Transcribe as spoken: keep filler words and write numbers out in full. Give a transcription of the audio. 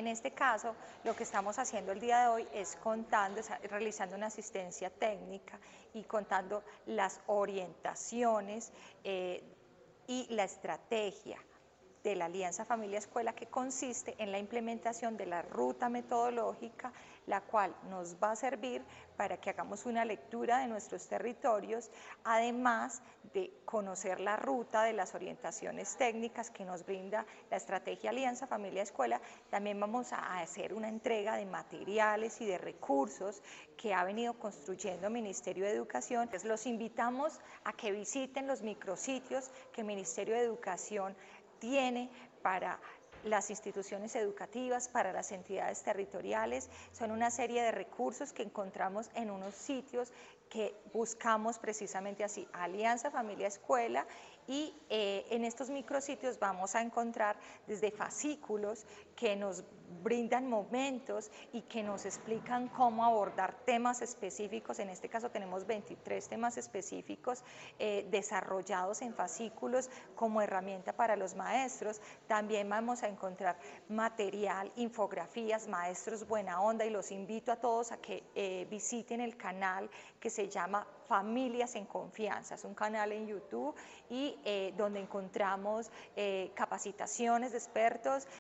En este caso, lo que estamos haciendo el día de hoy es contando, es realizando una asistencia técnica y contando las orientaciones eh, y la estrategia de la Alianza Familia Escuela, que consiste en la implementación de la ruta metodológica, la cual nos va a servir para que hagamos una lectura de nuestros territorios, además de conocer la ruta de las orientaciones técnicas que nos brinda la estrategia Alianza Familia Escuela. También vamos a hacer una entrega de materiales y de recursos que ha venido construyendo Ministerio de Educación. Entonces, los invitamos a que visiten los micrositios que Ministerio de Educación tiene para las instituciones educativas, para las entidades territoriales. Son una serie de recursos que encontramos en unos sitios que buscamos precisamente así, Alianza Familia Escuela, y eh, en estos micrositios vamos a encontrar desde fascículos que nos brindan momentos y que nos explican cómo abordar temas específicos. En este caso tenemos veintitrés temas específicos eh, desarrollados en fascículos como herramienta para los maestros. También vamos a encontrar material, infografías, maestros buena onda, y los invito a todos a que eh, visiten el canal que se llama Familias en Confianza. Es un canal en YouTube y eh, donde encontramos eh, capacitaciones de expertos,